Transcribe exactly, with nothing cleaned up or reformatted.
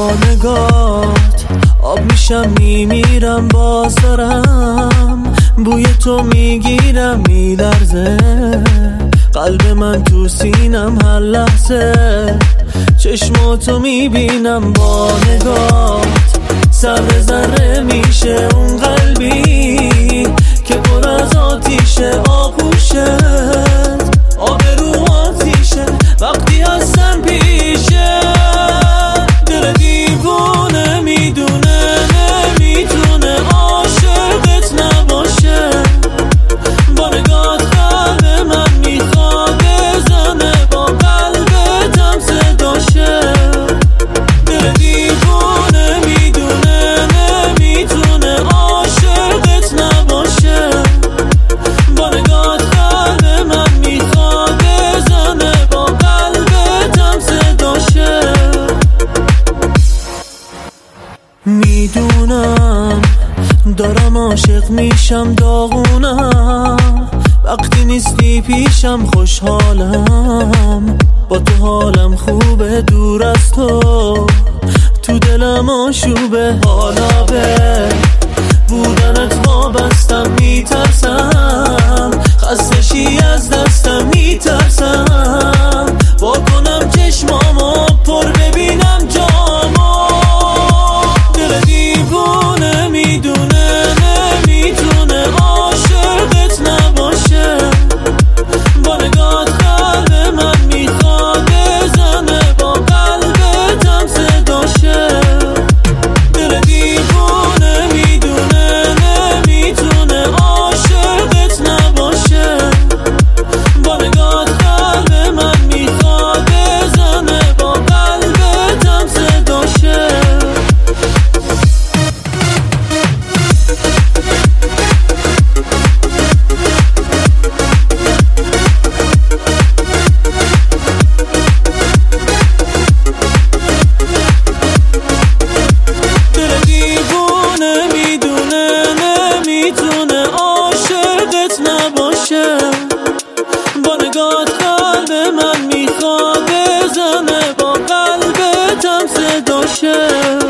با نگات آب میشم میمیرم، باز دارم بوی تو میگیرم، میلرزه قلب من تو سینم هر لحظه، چشماتو میبینم با نگات ذره ذره میشه اون قلبی که پر از آتیشه، آغوشت آبرو آتیشه وقتی هستم پیشه، دل دیوونه میدونه نمیتونه عاشقت نباشه، با نگات قلب من میخواد بزنه، با قلبتم صداشه، دل دیوونه میدونه نمیتونه عاشقت نباشه، با نگات قلب من میخواد بزنه، با قلبتم صداشه. میدونم دارم عاشق میشم، داغونم وقتی نیستی پیشم، خوشحالم با تو حالم خوبه، دور از تو تو دلم آشوبه، حالا به بودنت وابستم، میترسم خستشی از دستم، میترسم با کنم چشمامو پر ببینم جامو، دل دیوونه میدونه نمیتونه عاشقت نباشه، با نگات قلب من میخواد بزنه، با قلبتم صداشه، دل دیوونه میدونه نمیتونه عاشقت نباشه، با نگات قلب من میخواد بزنه، با قلبتم صداشه. دل دیوونه میدونه نمیتونه عاشقت نباشه، با نگات قلب من میخواد بزنه، با قلبتم صداشه.